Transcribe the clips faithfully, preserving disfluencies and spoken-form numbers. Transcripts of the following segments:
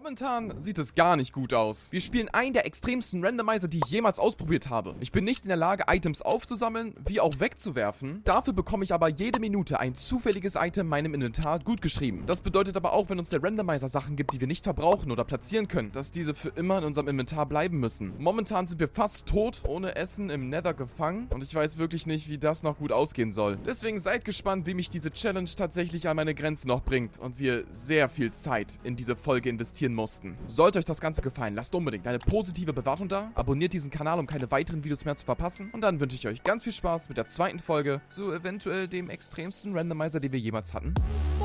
Momentan sieht es gar nicht gut aus. Wir spielen einen der extremsten Randomizer, die ich jemals ausprobiert habe. Ich bin nicht in der Lage, Items aufzusammeln, wie auch wegzuwerfen. Dafür bekomme ich aber jede Minute ein zufälliges Item meinem Inventar gut geschrieben. Das bedeutet aber auch, wenn uns der Randomizer Sachen gibt, die wir nicht verbrauchen oder platzieren können, dass diese für immer in unserem Inventar bleiben müssen. Momentan sind wir fast tot, ohne Essen im Nether gefangen. Und ich weiß wirklich nicht, wie das noch gut ausgehen soll. Deswegen seid gespannt, wie mich diese Challenge tatsächlich an meine Grenzen noch bringt und wir sehr viel Zeit in diese Folge investieren mussten. Sollte euch das Ganze gefallen, lasst unbedingt eine positive Bewertung da, abonniert diesen Kanal, um keine weiteren Videos mehr zu verpassen und dann wünsche ich euch ganz viel Spaß mit der zweiten Folge zu eventuell dem extremsten Randomizer, den wir jemals hatten.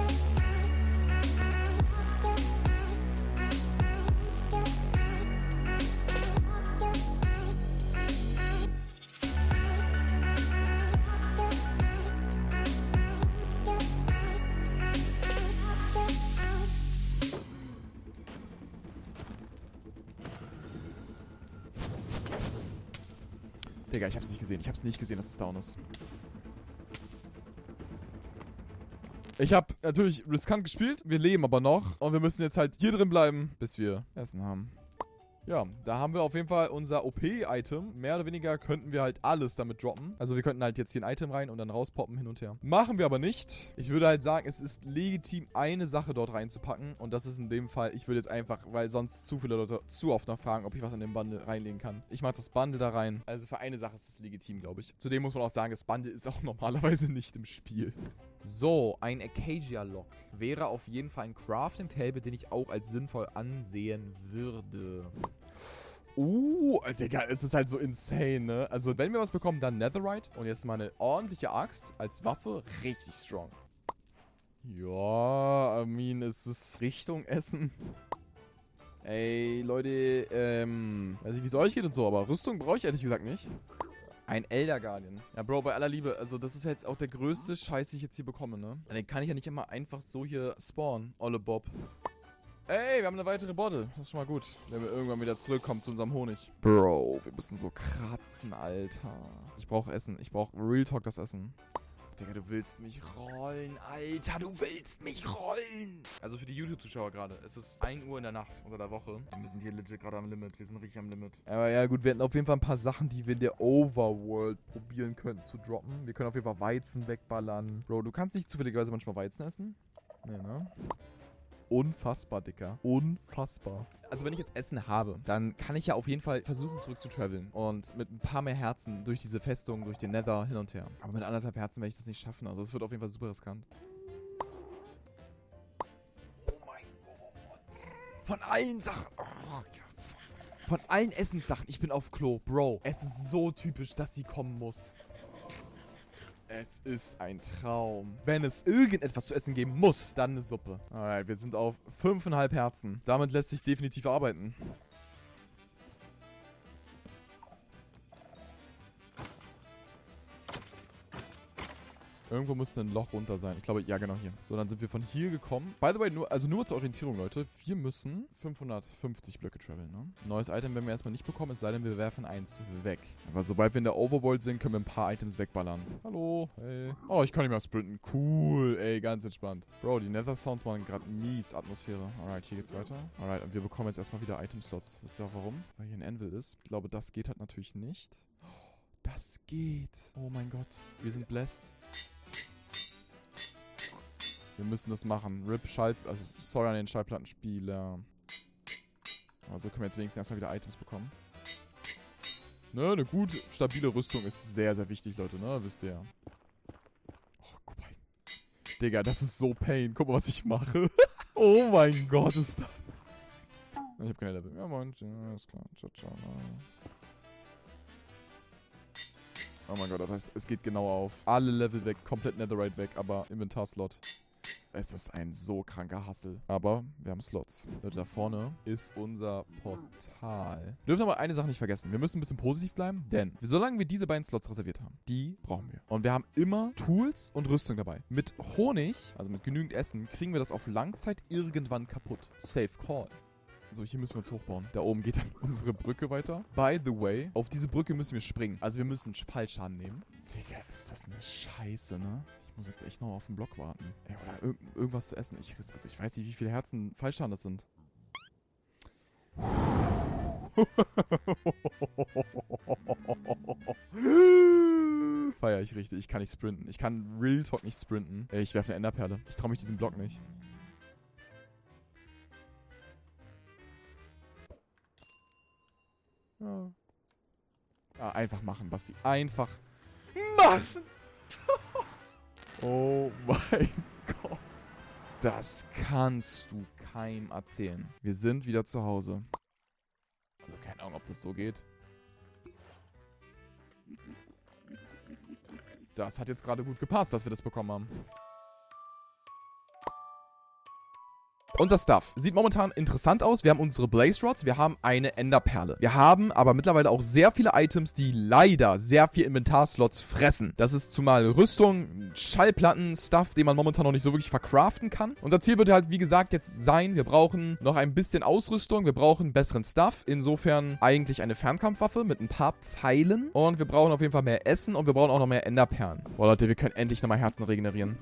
Digga, ich hab's nicht gesehen. Ich hab's nicht gesehen, dass es down ist. Ich hab natürlich riskant gespielt. Wir leben aber noch. Und wir müssen jetzt halt hier drin bleiben, bis wir Essen haben. Ja, da haben wir auf jeden Fall unser O P-Item. Mehr oder weniger könnten wir halt alles damit droppen. Also wir könnten halt jetzt hier ein Item rein und dann rauspoppen hin und her. Machen wir aber nicht. Ich würde halt sagen, es ist legitim, eine Sache dort reinzupacken. Und das ist in dem Fall, ich würde jetzt einfach, weil sonst zu viele Leute zu oft noch fragen, ob ich was in den Bundle reinlegen kann. Ich mache das Bundle da rein. Also für eine Sache ist es legitim, glaube ich. Zudem muss man auch sagen, das Bundle ist auch normalerweise nicht im Spiel. So, ein Acacia-Lock wäre auf jeden Fall ein Crafting-Table, den ich auch als sinnvoll ansehen würde. Uh, Digga, es ist halt so insane, ne? Also, wenn wir was bekommen, dann Netherite. Und jetzt mal eine ordentliche Axt als Waffe. Richtig strong. Ja, I mean, es ist Richtung Essen. Ey, Leute, ähm, weiß nicht, wie es euch geht und so, aber Rüstung brauche ich ehrlich gesagt nicht. Ein Elder Guardian. Ja, Bro, bei aller Liebe, also das ist jetzt auch der größte Scheiß, den ich jetzt hier bekomme, ne? Den kann ich ja nicht immer einfach so hier spawnen, Olle Bob. Ey, wir haben eine weitere Bottle. Das ist schon mal gut, wenn wir irgendwann wieder zurückkommen zu unserem Honig. Bro, wir müssen so kratzen, Alter. Ich brauche Essen. Ich brauche Real Talk das Essen. Digga, du willst mich rollen, Alter. Du willst mich rollen. Also für die YouTube-Zuschauer gerade. Es ist ein Uhr in der Nacht unter der Woche. Wir sind hier legit gerade am Limit. Wir sind richtig am Limit. Aber ja, gut. Wir hätten auf jeden Fall ein paar Sachen, die wir in der Overworld probieren könnten zu droppen. Wir können auf jeden Fall Weizen wegballern. Bro, du kannst nicht zufälligerweise manchmal Weizen essen? Nee, ne? Unfassbar, Dicker. Unfassbar. Also wenn ich jetzt Essen habe, dann kann ich ja auf jeden Fall versuchen, zurück zu traveln. Und mit ein paar mehr Herzen durch diese Festung, durch den Nether hin und her. Aber mit anderthalb Herzen werde ich das nicht schaffen. Also es wird auf jeden Fall super riskant. Oh mein Gott. Von allen Sachen. Oh, ja. Von allen Essenssachen. Ich bin auf Klo. Bro, es ist so typisch, dass sie kommen muss. Es ist ein Traum. Wenn es irgendetwas zu essen geben muss, dann eine Suppe. Alright, wir sind auf fünfeinhalb Herzen. Damit lässt sich definitiv arbeiten. Irgendwo müsste ein Loch runter sein. Ich glaube, ja genau hier. So, dann sind wir von hier gekommen. By the way, nur, also nur zur Orientierung, Leute. Wir müssen fünfhundertfünfzig Blöcke traveln, ne? Neues Item werden wir erstmal nicht bekommen, es sei denn, wir werfen eins weg. Aber sobald wir in der Overworld sind, können wir ein paar Items wegballern. Hallo, hey. Oh, ich kann nicht mehr sprinten. Cool, ey, ganz entspannt. Bro, die Nether Sounds machen gerade mies Atmosphäre. Alright, hier geht's weiter. Alright, und wir bekommen jetzt erstmal wieder Item-Slots. Wisst ihr auch warum? Weil hier ein Anvil ist. Ich glaube, das geht halt natürlich nicht. Das geht. Oh mein Gott. Wir sind blessed. Wir müssen das machen. R I P Schall... Also, sorry an den Schallplattenspieler. Aber so können wir jetzt wenigstens erstmal wieder Items bekommen. Ne, eine gut stabile Rüstung ist sehr, sehr wichtig, Leute, ne? Wisst ihr ja. Oh, guck mal. Digga, das ist so Pain. Guck mal, was ich mache. Oh mein Gott, ist das... Ich hab keine Level. Ja, moin. Ja, ist klar. Ciao, ciao. Oh mein Gott, das heißt, es geht genau auf. Alle Level weg, komplett Netherite weg, aber Inventar-Slot. Es ist ein so kranker Hustle. Aber wir haben Slots. Da vorne ist unser Portal. Wir dürfen aber eine Sache nicht vergessen. Wir müssen ein bisschen positiv bleiben, denn solange wir diese beiden Slots reserviert haben, die brauchen wir. Und wir haben immer Tools und Rüstung dabei. Mit Honig, also mit genügend Essen, kriegen wir das auf Langzeit irgendwann kaputt. Safe Call. So, hier müssen wir uns hochbauen. Da oben geht dann unsere Brücke weiter. By the way, auf diese Brücke müssen wir springen. Also wir müssen Fallschaden nehmen. Digga, ist das eine Scheiße, ne? Ich muss jetzt echt noch auf den Block warten. Ey, oder irg irgendwas zu essen. Ich, also ich weiß nicht, wie viele Herzen Fallschaden das sind. Feier ich richtig. Ich kann nicht sprinten. Ich kann Real Talk nicht sprinten. Ey, ich werfe eine Enderperle. Ich traue mich diesen Block nicht. Ja. Ah, einfach machen, Basti. Einfach machen. Oh mein Gott. Das kannst du keinem erzählen. Wir sind wieder zu Hause. Also keine Ahnung, ob das so geht. Das hat jetzt gerade gut gepasst, dass wir das bekommen haben. Unser Stuff sieht momentan interessant aus. Wir haben unsere Blaze Rods, wir haben eine Enderperle. Wir haben aber mittlerweile auch sehr viele Items, die leider sehr viel Inventarslots fressen. Das ist zumal Rüstung, Schallplatten, Stuff, den man momentan noch nicht so wirklich verkraften kann. Unser Ziel wird halt, wie gesagt, jetzt sein, wir brauchen noch ein bisschen Ausrüstung, wir brauchen besseren Stuff. Insofern eigentlich eine Fernkampfwaffe mit ein paar Pfeilen. Und wir brauchen auf jeden Fall mehr Essen und wir brauchen auch noch mehr Enderperlen. Boah, Leute, wir können endlich nochmal Herzen regenerieren.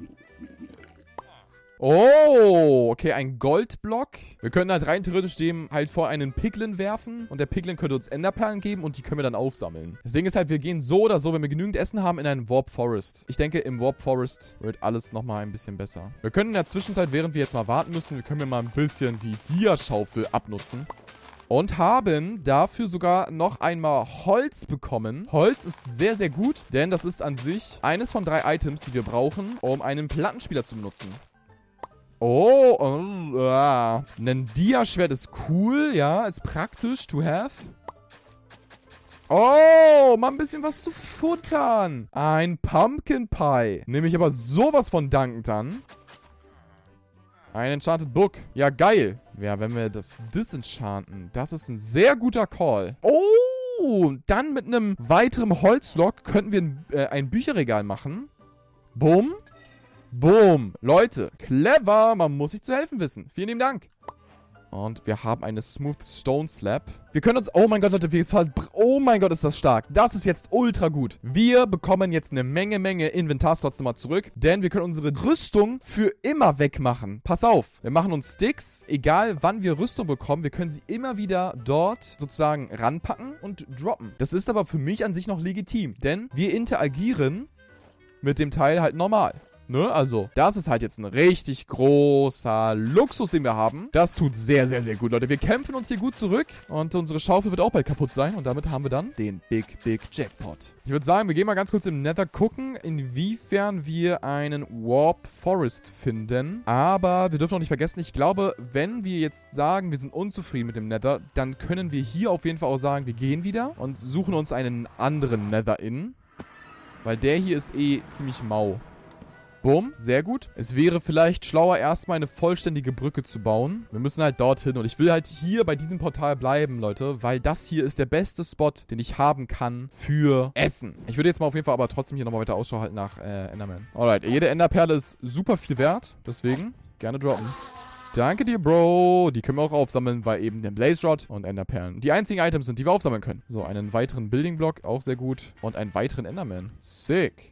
Oh, okay, ein Goldblock. Wir können halt rein theoretisch dem halt vor einen Piglin werfen und der Piglin könnte uns Enderperlen geben und die können wir dann aufsammeln. Das Ding ist halt, wir gehen so oder so, wenn wir genügend Essen haben, in einen Warp Forest. Ich denke, im Warp Forest wird alles nochmal ein bisschen besser. Wir können in der Zwischenzeit, während wir jetzt mal warten müssen, wir können wir mal ein bisschen die Dia-Schaufel abnutzen. Und haben dafür sogar noch einmal Holz bekommen. Holz ist sehr, sehr gut, denn das ist an sich eines von drei Items, die wir brauchen, um einen Plattenspieler zu benutzen. Oh, oh, ah. Ein Dia-Schwert ist cool, ja, ist praktisch to have. Oh, mal ein bisschen was zu futtern. Ein Pumpkin Pie. Nehme ich aber sowas von dankend an. Ein Enchanted Book. Ja, geil. Ja, wenn wir das disenchanten, das ist ein sehr guter Call. Oh, dann mit einem weiteren Holzlock könnten wir ein, äh, ein Bücherregal machen. Bumm. Boom. Leute, clever. Man muss sich zu helfen wissen. Vielen lieben Dank. Und wir haben eine Smooth Stone Slab. Wir können uns... Oh mein Gott, Leute. Wir oh mein Gott, ist das stark. Das ist jetzt ultra gut. Wir bekommen jetzt eine Menge, Menge Inventarslots nochmal zurück. Denn wir können unsere Rüstung für immer wegmachen. Pass auf. Wir machen uns Sticks. Egal, wann wir Rüstung bekommen, wir können sie immer wieder dort sozusagen ranpacken und droppen. Das ist aber für mich an sich noch legitim. Denn wir interagieren mit dem Teil halt normal. Ne, also, das ist halt jetzt ein richtig großer Luxus, den wir haben. Das tut sehr, sehr, sehr gut, Leute. Wir kämpfen uns hier gut zurück und unsere Schaufel wird auch bald kaputt sein. Und damit haben wir dann den Big, Big Jackpot. Ich würde sagen, wir gehen mal ganz kurz im Nether gucken, inwiefern wir einen Warped Forest finden. Aber wir dürfen auch nicht vergessen, ich glaube, wenn wir jetzt sagen, wir sind unzufrieden mit dem Nether, dann können wir hier auf jeden Fall auch sagen, wir gehen wieder und suchen uns einen anderen Nether in. Weil der hier ist eh ziemlich mau. Bumm, sehr gut. Es wäre vielleicht schlauer, erstmal eine vollständige Brücke zu bauen. Wir müssen halt dorthin und ich will halt hier bei diesem Portal bleiben, Leute, weil das hier ist der beste Spot, den ich haben kann für Essen. Ich würde jetzt mal auf jeden Fall aber trotzdem hier nochmal weiter Ausschau halten nach äh, Enderman. Alright, jede Enderperle ist super viel wert, deswegen gerne droppen. Danke dir, Bro. Die können wir auch aufsammeln, weil eben der Blaze Rod und Enderperlen die einzigen Items sind, die wir aufsammeln können. So, einen weiteren Building Block, auch sehr gut. Und einen weiteren Enderman. Sick.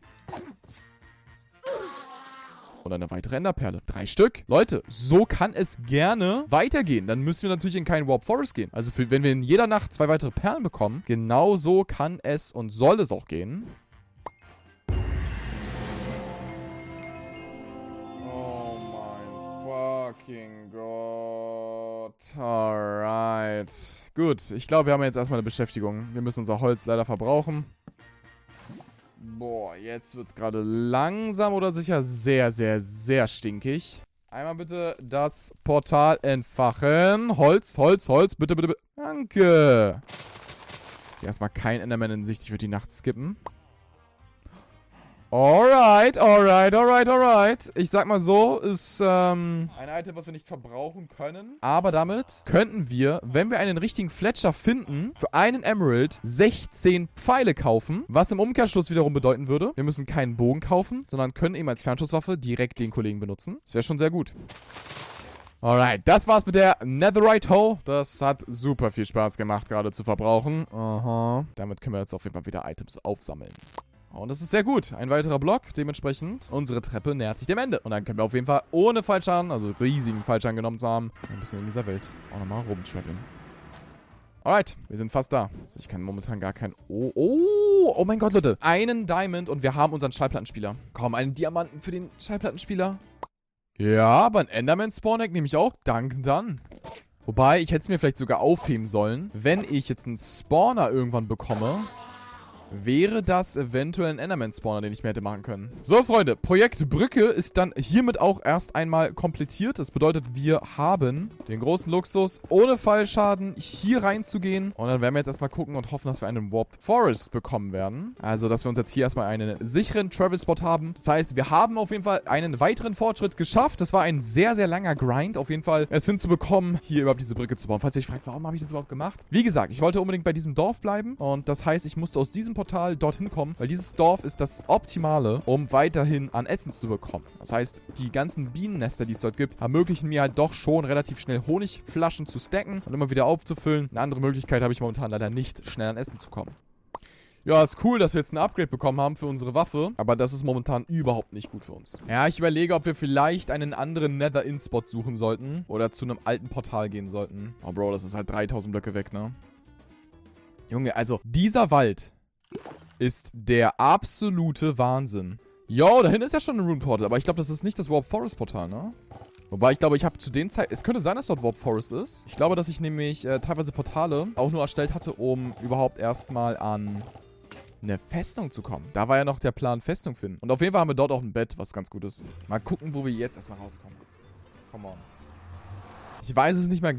Und eine weitere Enderperle. Drei Stück. Leute, so kann es gerne weitergehen. Dann müssen wir natürlich in keinen Warp Forest gehen. Also für, wenn wir in jeder Nacht zwei weitere Perlen bekommen, genau so kann es und soll es auch gehen. Oh mein fucking Gott. Alright. Gut, ich glaube, wir haben jetzt erstmal eine Beschäftigung. Wir müssen unser Holz leider verbrauchen. Boah, jetzt wird es gerade langsam oder sicher sehr, sehr, sehr stinkig. Einmal bitte das Portal entfachen. Holz, Holz, Holz. Bitte, bitte, bitte. Danke. Okay, erstmal kein Enderman in Sicht. Ich würde die Nacht skippen. Alright, alright, alright, alright. Ich sag mal so, ist ähm, ein Item, was wir nicht verbrauchen können. Aber damit könnten wir, wenn wir einen richtigen Fletcher finden, für einen Emerald sechzehn Pfeile kaufen. Was im Umkehrschluss wiederum bedeuten würde, wir müssen keinen Bogen kaufen, sondern können eben als Fernschusswaffe direkt den Kollegen benutzen. Das wäre schon sehr gut. Alright, das war's mit der Netherite Hoe. Das hat super viel Spaß gemacht, gerade zu verbrauchen. Aha. Damit können wir jetzt auf jeden Fall wieder Items aufsammeln. Und das ist sehr gut. Ein weiterer Block. Dementsprechend, unsere Treppe nähert sich dem Ende. Und dann können wir auf jeden Fall ohne Fallschaden, also riesigen Fallschaden genommen zu haben, ein bisschen in dieser Welt auch nochmal rumtraveln. Alright, wir sind fast da. Also ich kann momentan gar kein... Oh, oh, oh mein Gott, Leute. Einen Diamond und wir haben unseren Schallplattenspieler. Komm, einen Diamanten für den Schallplattenspieler. Ja, aber ein Enderman-Spawn-Egg nehme ich auch. Danke dann. Wobei, ich hätte es mir vielleicht sogar aufheben sollen. Wenn ich jetzt einen Spawner irgendwann bekomme, wäre das eventuell ein Enderman-Spawner, den ich mir hätte machen können. So, Freunde, Projekt Brücke ist dann hiermit auch erst einmal komplettiert. Das bedeutet, wir haben den großen Luxus, ohne Fallschaden hier reinzugehen. Und dann werden wir jetzt erstmal gucken und hoffen, dass wir einen Warped Forest bekommen werden. Also, dass wir uns jetzt hier erstmal einen sicheren Travel-Spot haben. Das heißt, wir haben auf jeden Fall einen weiteren Fortschritt geschafft. Das war ein sehr, sehr langer Grind, auf jeden Fall es hinzubekommen, hier überhaupt diese Brücke zu bauen. Falls ihr euch fragt, warum habe ich das überhaupt gemacht? Wie gesagt, ich wollte unbedingt bei diesem Dorf bleiben. Und das heißt, ich musste aus diesem Portal dorthin kommen, weil dieses Dorf ist das Optimale, um weiterhin an Essen zu bekommen. Das heißt, die ganzen Bienennester, die es dort gibt, ermöglichen mir halt doch schon relativ schnell Honigflaschen zu stacken und immer wieder aufzufüllen. Eine andere Möglichkeit habe ich momentan leider nicht, schnell an Essen zu kommen. Ja, ist cool, dass wir jetzt ein Upgrade bekommen haben für unsere Waffe, aber das ist momentan überhaupt nicht gut für uns. Ja, ich überlege, ob wir vielleicht einen anderen Nether-In-Spot suchen sollten oder zu einem alten Portal gehen sollten. Oh, Bro, das ist halt dreitausend Blöcke weg, ne? Junge, also dieser Wald ist der absolute Wahnsinn. Jo, da hinten ist ja schon ein Rune Portal, aber ich glaube, das ist nicht das Warp Forest Portal, ne? Wobei, ich glaube, ich habe zu den Zeiten... Es könnte sein, dass dort Warp Forest ist. Ich glaube, dass ich nämlich äh, teilweise Portale auch nur erstellt hatte, um überhaupt erstmal an eine Festung zu kommen. Da war ja noch der Plan, Festung finden. Und auf jeden Fall haben wir dort auch ein Bett, was ganz gut ist. Mal gucken, wo wir jetzt erstmal rauskommen. Come on. Ich weiß es nicht mehr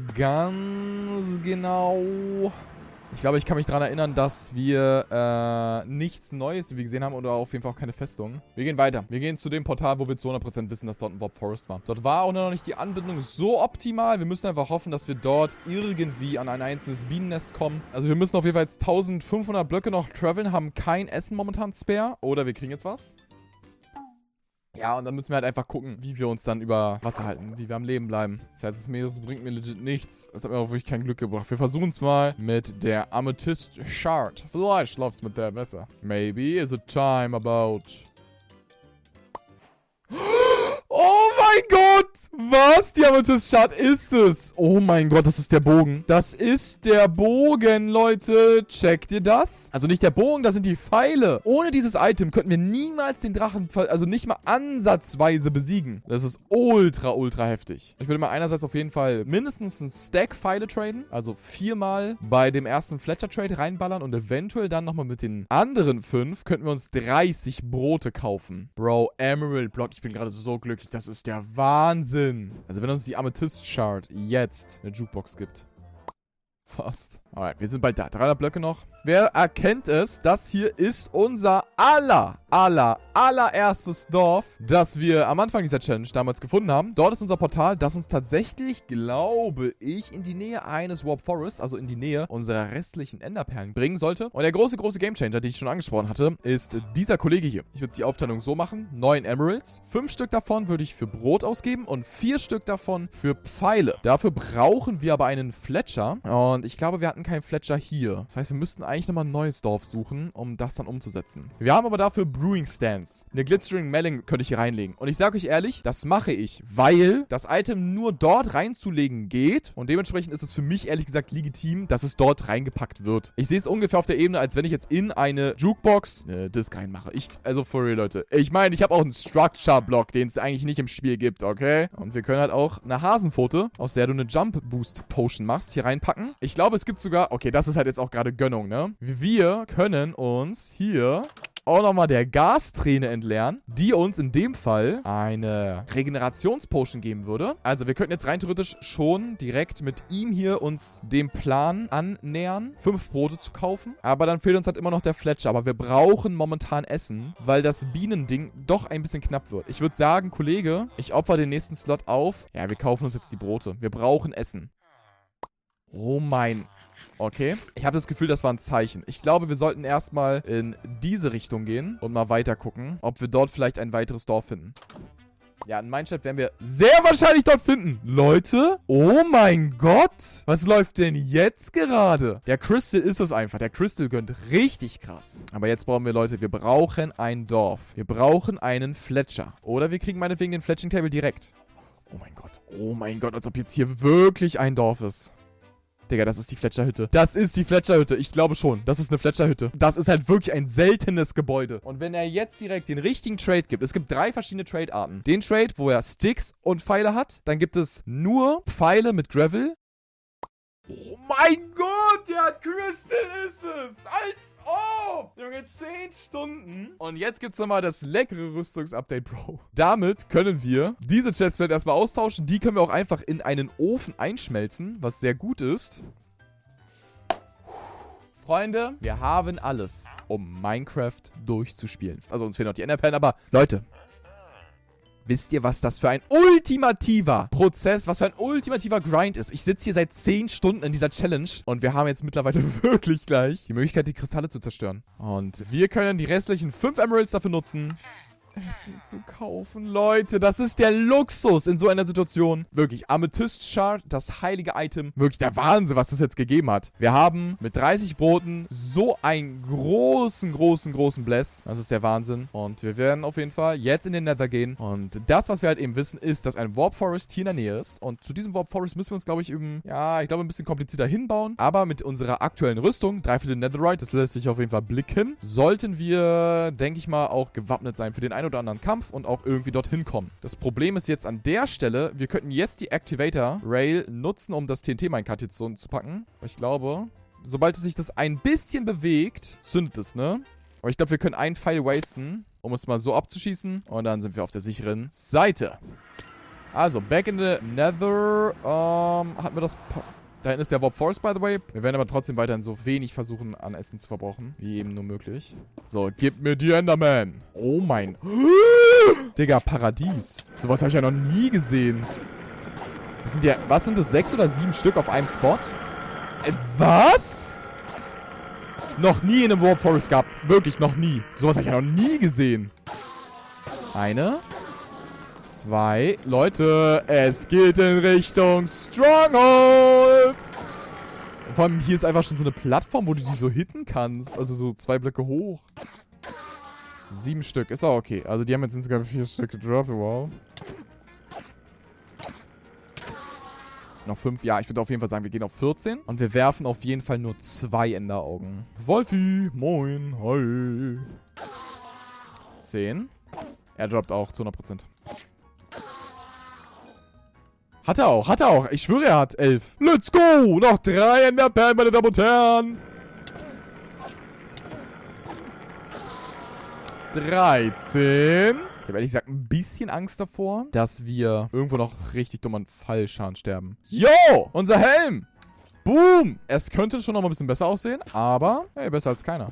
ganz genau... Ich glaube, ich kann mich daran erinnern, dass wir äh, nichts Neues, wie wir gesehen haben, oder auf jeden Fall auch keine Festung. Wir gehen weiter. Wir gehen zu dem Portal, wo wir zu hundert Prozent wissen, dass dort ein Warp Forest war. Dort war auch noch nicht die Anbindung so optimal. Wir müssen einfach hoffen, dass wir dort irgendwie an ein einzelnes Bienennest kommen. Also wir müssen auf jeden Fall jetzt eintausendfünfhundert Blöcke noch traveln, haben kein Essen momentan spare. Oder wir kriegen jetzt was. Ja, und dann müssen wir halt einfach gucken, wie wir uns dann über Wasser halten, wie wir am Leben bleiben. Das heißt, das Meeres bringt mir legit nichts. Das hat mir auch wirklich kein Glück gebracht. Wir versuchen es mal mit der Amethyst Shard. Vielleicht läuft es mit der besser. Maybe is a time about... Oh mein Gott! Was? Die Amethyst-Shard ist es? Oh mein Gott, das ist der Bogen. Das ist der Bogen, Leute. Checkt ihr das? Also nicht der Bogen, das sind die Pfeile. Ohne dieses Item könnten wir niemals den Drachen, also nicht mal ansatzweise besiegen. Das ist ultra, ultra heftig. Ich würde mal einerseits auf jeden Fall mindestens einen Stack Pfeile traden. Also viermal bei dem ersten Fletcher-Trade reinballern und eventuell dann nochmal mit den anderen fünf könnten wir uns dreißig Brote kaufen. Bro, Emerald Block. Ich bin gerade so glücklich. Das ist der Wahnsinn. Also wenn uns die Amethyst Shard jetzt eine Jukebox gibt. Fast. Alright, wir sind bald da. dreihundert Blöcke noch. Wer erkennt es? Das hier ist unser aller, aller, allererstes Dorf, das wir am Anfang dieser Challenge damals gefunden haben. Dort ist unser Portal, das uns tatsächlich, glaube ich, in die Nähe eines Warp Forest, also in die Nähe unserer restlichen Enderperlen bringen sollte. Und der große, große Gamechanger, den ich schon angesprochen hatte, ist dieser Kollege hier. Ich würde die Aufteilung so machen. neun Emeralds. Fünf Stück davon würde ich für Brot ausgeben und vier Stück davon für Pfeile. Dafür brauchen wir aber einen Fletcher. Und ich glaube, wir hatten keinen Fletcher hier. Das heißt, wir müssten eigentlich nochmal ein neues Dorf suchen, um das dann umzusetzen. Wir haben aber dafür Brewing Stands. Eine Glitzering Melon könnte ich hier reinlegen. Und ich sage euch ehrlich, das mache ich, weil das Item nur dort reinzulegen geht. Und dementsprechend ist es für mich ehrlich gesagt legitim, dass es dort reingepackt wird. Ich sehe es ungefähr auf der Ebene, als wenn ich jetzt in eine Jukebox eine Disc reinmache. Ich, also for real, Leute. Ich meine, ich habe auch einen Structure-Block, den es eigentlich nicht im Spiel gibt, okay? Und wir können halt auch eine Hasenpfote, aus der du eine Jump-Boost-Potion machst, hier reinpacken. Ich glaube, es gibt sogar... Okay, das ist halt jetzt auch gerade Gönnung, ne? Wir können uns hier auch nochmal der Gasträne entleeren, die uns in dem Fall eine Regenerationspotion geben würde. Also wir könnten jetzt rein theoretisch schon direkt mit ihm hier uns dem Plan annähern, fünf Brote zu kaufen. Aber dann fehlt uns halt immer noch der Fletcher. Aber wir brauchen momentan Essen, weil das Bienending doch ein bisschen knapp wird. Ich würde sagen, Kollege, ich opfer den nächsten Slot auf. Ja, wir kaufen uns jetzt die Brote. Wir brauchen Essen. Oh mein... Okay. Ich habe das Gefühl, das war ein Zeichen. Ich glaube, wir sollten erstmal in diese Richtung gehen und mal weiter gucken, ob wir dort vielleicht ein weiteres Dorf finden. Ja, in Minecraft werden wir sehr wahrscheinlich dort finden. Leute, oh mein Gott. Was läuft denn jetzt gerade? Der Crystal ist es einfach. Der Crystal gönnt richtig krass. Aber jetzt brauchen wir, Leute, wir brauchen ein Dorf. Wir brauchen einen Fletcher. Oder wir kriegen meinetwegen den Fletching Table direkt. Oh mein Gott. Oh mein Gott, als ob jetzt hier wirklich ein Dorf ist. Digga, das ist die Fletcher-Hütte. Das ist die Fletcher-Hütte. Ich glaube schon. Das ist eine Fletcher-Hütte. Das ist halt wirklich ein seltenes Gebäude. Und wenn er jetzt direkt den richtigen Trade gibt, es gibt drei verschiedene Trade-Arten. Den Trade, wo er Sticks und Pfeile hat. Dann gibt es nur Pfeile mit Gravel. Oh mein Gott, ja, Crystal ist es. Als ob. Junge, zehn Stunden. Und jetzt gibt's nochmal das leckere Rüstungsupdate, Bro. Damit können wir diese Chestplate erstmal austauschen. Die können wir auch einfach in einen Ofen einschmelzen, was sehr gut ist. Freunde, wir haben alles, um Minecraft durchzuspielen. Also uns fehlen noch die Enderperlen, aber Leute, wisst ihr, was das für ein ultimativer Prozess, was für ein ultimativer Grind ist? Ich sitze hier seit zehn Stunden in dieser Challenge und wir haben jetzt mittlerweile wirklich gleich die Möglichkeit, die Kristalle zu zerstören. Und wir können die restlichen fünf Emeralds dafür nutzen, Essen zu kaufen. Leute, das ist der Luxus in so einer Situation. Wirklich, Amethyst Shard, das heilige Item. Wirklich der Wahnsinn, was das jetzt gegeben hat. Wir haben mit dreißig Broten so einen großen, großen, großen Bless. Das ist der Wahnsinn. Und wir werden auf jeden Fall jetzt in den Nether gehen. Und das, was wir halt eben wissen, ist, dass ein Warp Forest hier in der Nähe ist. Und zu diesem Warp Forest müssen wir uns, glaube ich, eben, ja, ich glaube, ein bisschen komplizierter hinbauen. Aber mit unserer aktuellen Rüstung, Dreiviertel Netherite, das lässt sich auf jeden Fall blicken, sollten wir, denke ich mal, auch gewappnet sein für den einen oder anderen Kampf und auch irgendwie dorthin kommen. Das Problem ist jetzt an der Stelle, wir könnten jetzt die Activator Rail nutzen, um das T N T-Minecart jetzt so zu packen. Aber ich glaube, sobald es sich das ein bisschen bewegt, zündet es, ne? Aber ich glaube, wir können einen Pfeil wasten, um es mal so abzuschießen. Und dann sind wir auf der sicheren Seite. Also, back in the Nether. Ähm, hatten wir das... Pa Da hinten ist der Warp Forest, by the way. Wir werden aber trotzdem weiterhin so wenig versuchen, an Essen zu verbrauchen, wie eben nur möglich. So, gib mir die Enderman. Oh mein... Digga, Paradies. Sowas habe ich ja noch nie gesehen. Das sind ja... Was sind das? Sechs oder sieben Stück auf einem Spot? Äh, was? Noch nie in einem Warp Forest gehabt. Wirklich, noch nie. Sowas habe ich ja noch nie gesehen. Eine... Zwei. Leute, es geht in Richtung Stronghold. Und vor allem hier ist einfach schon so eine Plattform, wo du die so hitten kannst. Also so zwei Blöcke hoch. Sieben Stück. Ist auch okay. Also die haben jetzt insgesamt vier Stück gedroppt. Wow. Noch fünf. Ja, ich würde auf jeden Fall sagen, wir gehen auf vierzehn. Und wir werfen auf jeden Fall nur zwei Enderaugen. Wolfi, moin, hi. zehn. Er droppt auch zu hundert Prozent. Hat er auch, hat er auch. Ich schwöre, er hat elf. Let's go! Noch drei Enderperlen, meine Damen und Herren. dreizehn. Ich habe ehrlich gesagt ein bisschen Angst davor, dass wir irgendwo noch richtig dumm an Fallschaden sterben. Yo! Unser Helm! Boom! Es könnte schon noch mal ein bisschen besser aussehen, aber hey, besser als keiner.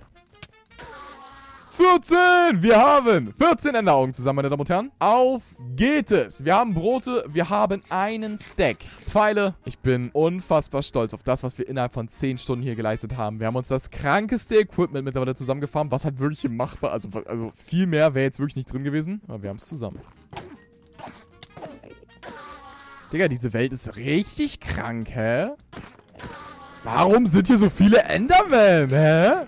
vierzehn! Wir haben vierzehn Enderaugen zusammen, meine Damen und Herren. Auf geht es. Wir haben Brote, wir haben einen Stack. Pfeile. Ich bin unfassbar stolz auf das, was wir innerhalb von zehn Stunden hier geleistet haben. Wir haben uns das krankeste Equipment mittlerweile zusammengefarmt, was halt wirklich machbar, also, also viel mehr wäre jetzt wirklich nicht drin gewesen. Aber wir haben es zusammen. Digga, diese Welt ist richtig krank, hä? Warum sind hier so viele Endermen, hä?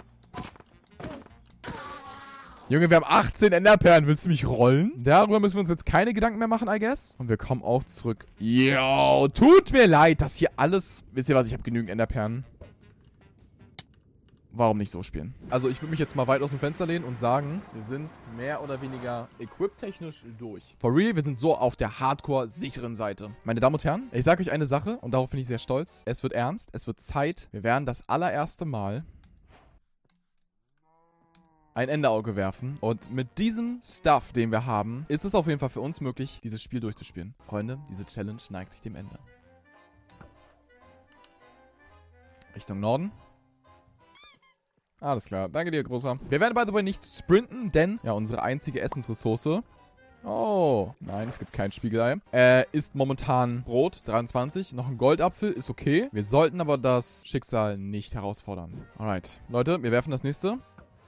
Junge, wir haben achtzehn Enderperlen. Willst du mich rollen? Darüber müssen wir uns jetzt keine Gedanken mehr machen, I guess. Und wir kommen auch zurück. Yo, tut mir leid, dass hier alles... Wisst ihr was, ich habe genügend Enderperlen. Warum nicht so spielen? Also ich würde mich jetzt mal weit aus dem Fenster lehnen und sagen, wir sind mehr oder weniger equip-technisch durch. For real, wir sind so auf der hardcore-sicheren Seite. Meine Damen und Herren, ich sage euch eine Sache und darauf bin ich sehr stolz. Es wird ernst, es wird Zeit. Wir werden das allererste Mal ein Enderauge werfen. Und mit diesem Stuff, den wir haben, ist es auf jeden Fall für uns möglich, dieses Spiel durchzuspielen. Freunde, diese Challenge neigt sich dem Ende. Richtung Norden. Alles klar. Danke dir, Großer. Wir werden, by the way, nicht sprinten, denn, ja, unsere einzige Essensressource... Oh, nein, es gibt kein Spiegelei. Äh, ist momentan Brot, dreiundzwanzig. Noch ein Goldapfel, ist okay. Wir sollten aber das Schicksal nicht herausfordern. Alright. Leute, wir werfen das nächste.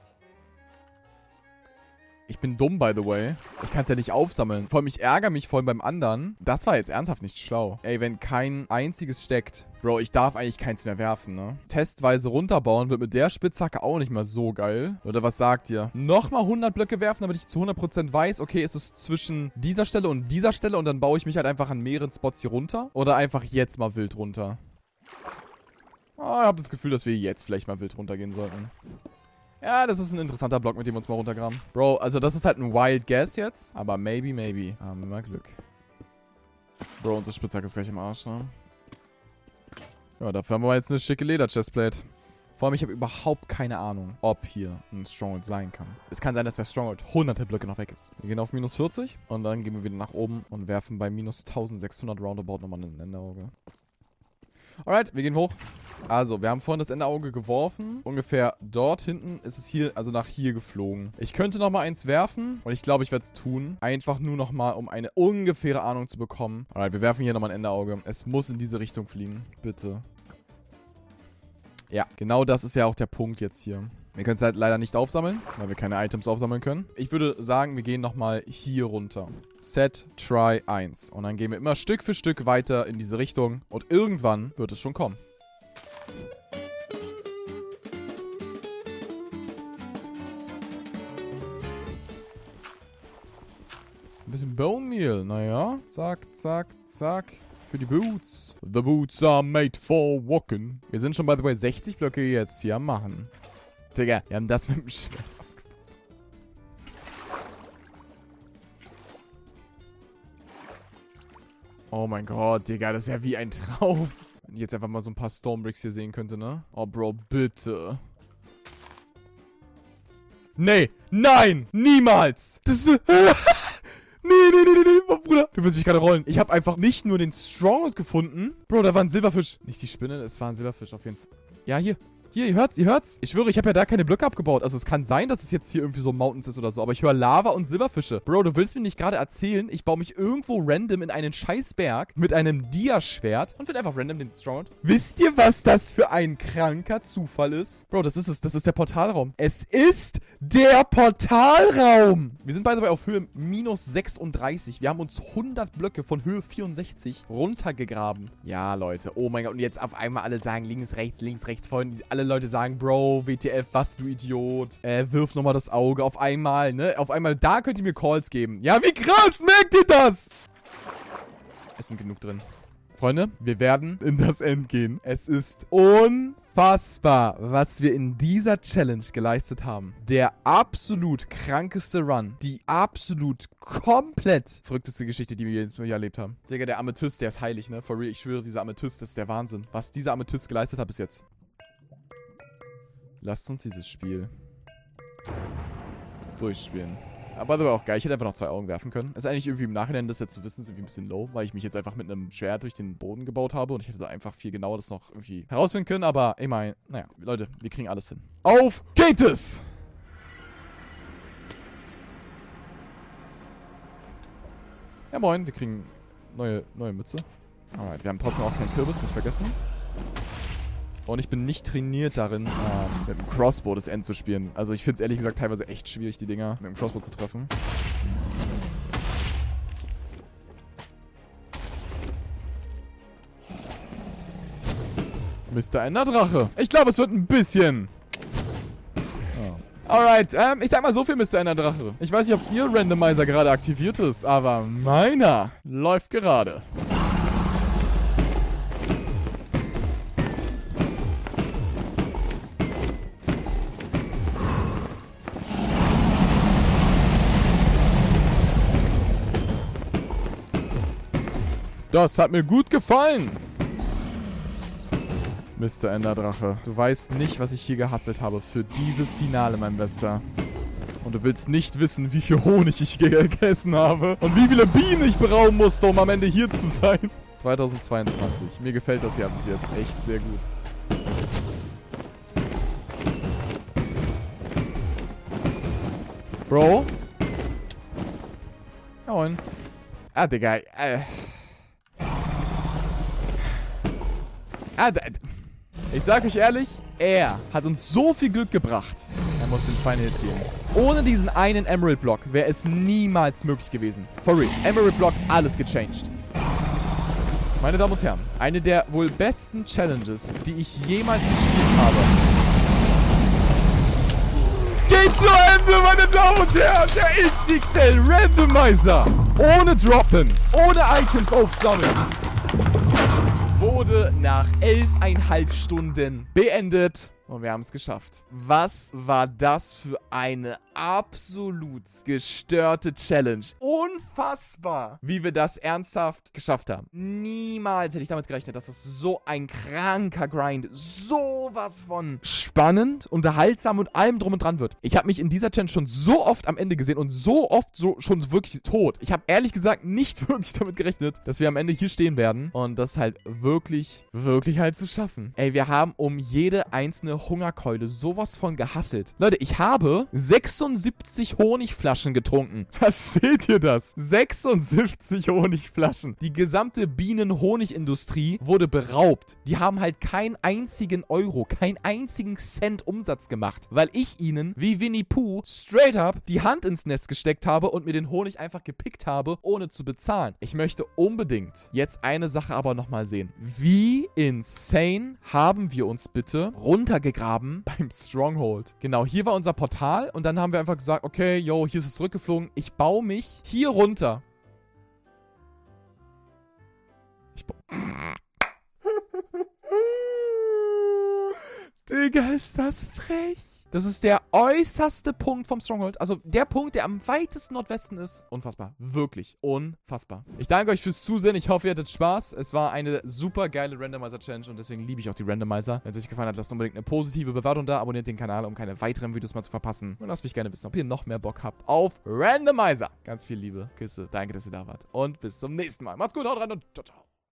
Ich bin dumm, by the way. Ich kann es ja nicht aufsammeln. Vor allem, ich ärgere mich voll beim anderen. Das war jetzt ernsthaft nicht schlau. Ey, wenn kein einziges steckt. Bro, ich darf eigentlich keins mehr werfen, ne? Testweise runterbauen wird mit der Spitzhacke auch nicht mal so geil. Oder was sagt ihr? Nochmal hundert Blöcke werfen, damit ich zu hundert Prozent weiß, okay, ist es zwischen dieser Stelle und dieser Stelle und dann baue ich mich halt einfach an mehreren Spots hier runter? Oder einfach jetzt mal wild runter? Oh, ich habe das Gefühl, dass wir jetzt vielleicht mal wild runtergehen sollten. Ja, das ist ein interessanter Block, mit dem wir uns mal runtergraben. Bro, also das ist halt ein Wild Guess jetzt. Aber maybe, maybe. Haben wir mal Glück. Bro, unsere Spitzhacke ist gleich im Arsch, ne? Ja, dafür haben wir jetzt eine schicke Leder-Chestplate. Vor allem, ich habe überhaupt keine Ahnung, ob hier ein Stronghold sein kann. Es kann sein, dass der Stronghold hunderte Blöcke noch weg ist. Wir gehen auf minus vierzig und dann gehen wir wieder nach oben und werfen bei minus eintausendsechshundert roundabout nochmal ein Enderauge. Alright, wir gehen hoch. Also, wir haben vorhin das Enderauge geworfen. Ungefähr dort hinten ist es hier, also nach hier geflogen. Ich könnte nochmal eins werfen und ich glaube, ich werde es tun. Einfach nur nochmal, um eine ungefähre Ahnung zu bekommen. Alright, wir werfen hier nochmal ein Enderauge. Es muss in diese Richtung fliegen. Bitte. Ja, genau das ist ja auch der Punkt jetzt hier. Wir können es halt leider nicht aufsammeln, weil wir keine Items aufsammeln können. Ich würde sagen, wir gehen nochmal hier runter. Set, Try, eins. Und dann gehen wir immer Stück für Stück weiter in diese Richtung. Und irgendwann wird es schon kommen. Ein bisschen Bone Meal, naja. Zack, zack, zack. Für die Boots. The boots are made for walking. Wir sind schon, by the way, sechzig Blöcke jetzt hier am Machen. Digga, wir haben das mit dem Schwert aufgebaut. Oh mein Gott, Digga, das ist ja wie ein Traum. Wenn ich jetzt einfach mal so ein paar Stonebricks hier sehen könnte, ne? Oh, Bro, bitte. Nee, nein, niemals. Das ist... Nee, nee, nee, nee, nee, Bruder. Du wirst mich gerade rollen. Ich habe einfach nicht nur den Stronghold gefunden. Bro, da war ein Silberfisch. Nicht die Spinne, es war ein Silberfisch auf jeden Fall. Ja, hier. Hier, ihr hört's, ihr hört's. Ich schwöre, ich habe ja da keine Blöcke abgebaut. Also es kann sein, dass es jetzt hier irgendwie so Mountains ist oder so. Aber ich höre Lava und Silberfische. Bro, du willst mir nicht gerade erzählen, ich baue mich irgendwo random in einen Scheißberg mit einem Dia-Schwert und finde einfach random den Stronghold. Wisst ihr, was das für ein kranker Zufall ist? Bro, das ist es. Das ist der Portalraum. Es ist der Portalraum. Wir sind by the way auf Höhe minus sechsunddreißig. Wir haben uns hundert Blöcke von Höhe vierundsechzig runtergegraben. Ja, Leute. Oh mein Gott. Und jetzt auf einmal alle sagen links, rechts, links, rechts, vorhin. Alle Leute sagen, Bro, W T F, was du Idiot. Äh, wirf nochmal das Auge auf einmal, ne? Auf einmal, da könnt ihr mir Calls geben. Ja, wie krass, merkt ihr das? Es sind genug drin. Freunde, wir werden in das End gehen. Es ist unfassbar, was wir in dieser Challenge geleistet haben. Der absolut krankeste Run. Die absolut komplett verrückteste Geschichte, die wir jetzt hier erlebt haben. Digga, der Amethyst, der ist heilig, ne? For real, ich schwöre, dieser Amethyst ist der Wahnsinn. Was dieser Amethyst geleistet hat bis jetzt. Lasst uns dieses Spiel durchspielen. Aber das war auch geil. Ich hätte einfach noch zwei Augen werfen können. Ist eigentlich irgendwie im Nachhinein, das jetzt zu wissen, ist irgendwie ein bisschen low, weil ich mich jetzt einfach mit einem Schwert durch den Boden gebaut habe und ich hätte da einfach viel genauer das noch irgendwie herausfinden können. Aber ich meine, naja, Leute, wir kriegen alles hin. Auf geht es! Ja, moin, wir kriegen neue, neue Mütze. Alright, wir haben trotzdem auch keinen Kürbis, nicht vergessen. Und ich bin nicht trainiert darin, ähm, mit dem Crossbow das End zu spielen. Also ich finde es ehrlich gesagt teilweise echt schwierig, die Dinger mit dem Crossbow zu treffen. Mister Enderdrache. Ich glaube, es wird ein bisschen... Oh. Alright, ähm, ich sag mal so viel, Mister Enderdrache. Ich weiß nicht, ob Ihr Randomizer gerade aktiviert ist, aber meiner läuft gerade. Das hat mir gut gefallen. Mister Enderdrache, du weißt nicht, was ich hier gehasselt habe für dieses Finale, mein Bester. Und du willst nicht wissen, wie viel Honig ich gegessen habe und wie viele Bienen ich berauben musste, um am Ende hier zu sein. zweitausendzweiundzwanzig. Mir gefällt das ja bis jetzt echt sehr gut. Bro? Ja, moin. Ah, Digga. Äh... Ah, ich sag euch ehrlich, er hat uns so viel Glück gebracht. Er muss den Final Hit geben. Ohne diesen einen Emerald Block wäre es niemals möglich gewesen. For real. Emerald Block, alles gechanged. Meine Damen und Herren, eine der wohl besten Challenges, die ich jemals gespielt habe. Geht zu Ende, meine Damen und Herren. Der X X L Randomizer. Ohne Droppen, ohne Items aufsammeln. Wurde wurde nach elfeinhalb Stunden beendet. Und wir haben es geschafft. Was war das für eine absolut gestörte Challenge? Unfassbar, wie wir das ernsthaft geschafft haben. Niemals hätte ich damit gerechnet, dass das so ein kranker Grind, sowas von spannend, unterhaltsam und allem drum und dran wird. Ich habe mich in dieser Challenge schon so oft am Ende gesehen und so oft so schon wirklich tot. Ich habe ehrlich gesagt nicht wirklich damit gerechnet, dass wir am Ende hier stehen werden und das halt wirklich, wirklich halt zu schaffen. Ey, wir haben um jede einzelne Hungerkeule sowas von gehasselt. Leute, ich habe sechsundsiebzig Honigflaschen getrunken. Was seht ihr das? sechsundsiebzig Honigflaschen. Die gesamte Bienen-Honigindustrie wurde beraubt. Die haben halt keinen einzigen Euro, keinen einzigen Cent Umsatz gemacht, weil ich ihnen, wie Winnie Pooh, straight up die Hand ins Nest gesteckt habe und mir den Honig einfach gepickt habe, ohne zu bezahlen. Ich möchte unbedingt jetzt eine Sache aber nochmal sehen. Wie insane haben wir uns bitte runtergegraben beim Stronghold. Genau, hier war unser Portal und dann haben wir einfach gesagt, okay, yo, hier ist es zurückgeflogen. Ich baue mich hier runter. Ich baue... Digga, ist das frech. Das ist der äußerste Punkt vom Stronghold. Also der Punkt, der am weitesten Nordwesten ist. Unfassbar. Wirklich unfassbar. Ich danke euch fürs Zusehen. Ich hoffe, ihr hattet Spaß. Es war eine super geile Randomizer-Challenge und deswegen liebe ich auch die Randomizer. Wenn es euch gefallen hat, lasst unbedingt eine positive Bewertung da. Abonniert den Kanal, um keine weiteren Videos mehr zu verpassen. Und lasst mich gerne wissen, ob ihr noch mehr Bock habt auf Randomizer. Ganz viel Liebe, Küsse. Danke, dass ihr da wart. Und bis zum nächsten Mal. Macht's gut, haut rein und ciao, ciao.